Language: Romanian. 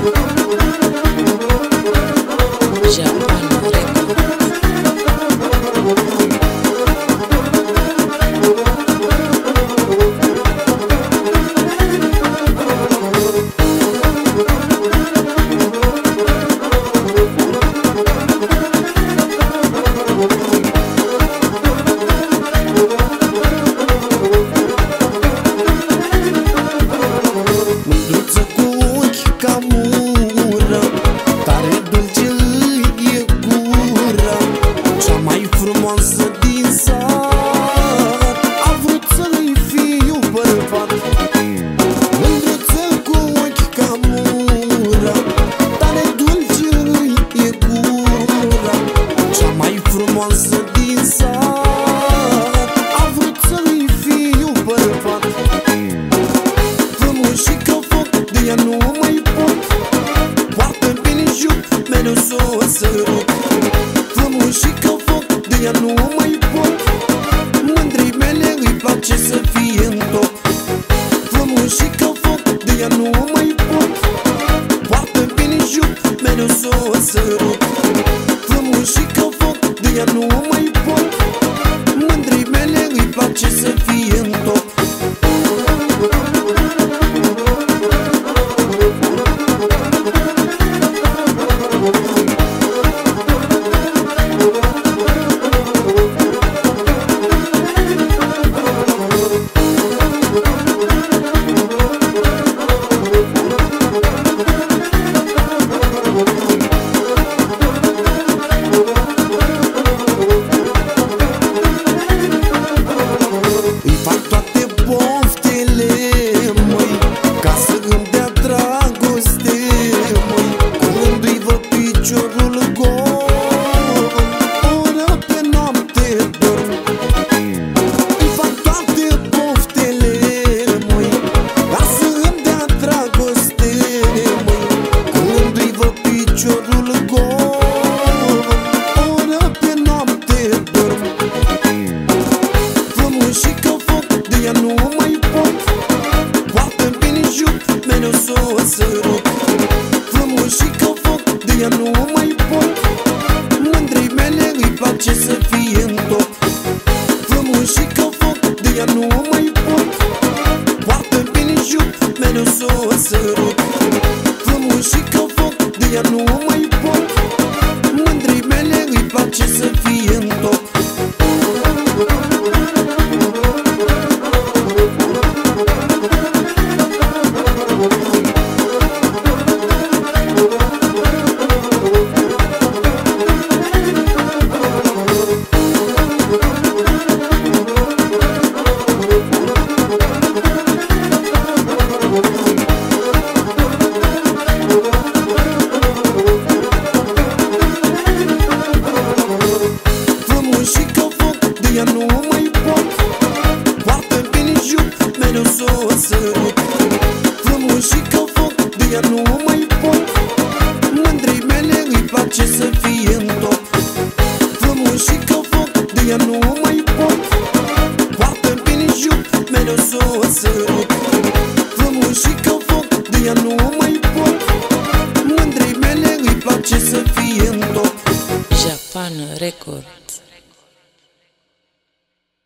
Mândruță cu ochi ca mură, tare dulce îi e gura. Cea mai frumoasă din sat a vrut să-i fiu bărbat. Mândruță cu ochi ca mură, tare dulce îi e gura. Cea mai frumoasă din sat a vrut să-i fiu bărbat. Frumușică foc, de ea nu mai pot, poartă bine juc, mereu s-o sărut. Frumușică foc, de ea nu mai pot, mândrii mele îi place să fie în top. Frumușică foc, de ea nu mai pot, poartă bine juc, mereu s-o sărut. Frumușică foc, de ea nu mai pot, mândrii mele îi place să fie în top. Îi fac toate poftele, măi, ca să îmi dea dragoste, măi. Când îi văd piciorul gol, oră pe noapte dorm. Îi fac toate poftele, măi, ca să îmi dea dragoste, măi. Când îi văd piciorul gol, oră pe noapte dorm. Frumușică foc, de ea nu mai pot, poartă bine juc, mereu s-o sărut. Frumușică foc, de ea nu mai pot, mândrii mele îi place să fie în top. Frumușică foc, de ea nu mai pot, poartă bine juc, mereu s-o sărut. Frumușică foc, de ea nu mai pot, mândrii mele îi place să fie în top. Frumușică foc, de ea nu mai pot, poartă bine juc, mereu s-o sărut. Frumușică foc, de ea nu mai pot, mândrii mele îi place să fie în top. Frumușică foc, de ea nu mai pot, poartă bine juc, mereu s-o sărut. Frumușică foc, de ea nu mai pot, mândrii mele îi place să fie în top. Japan Record.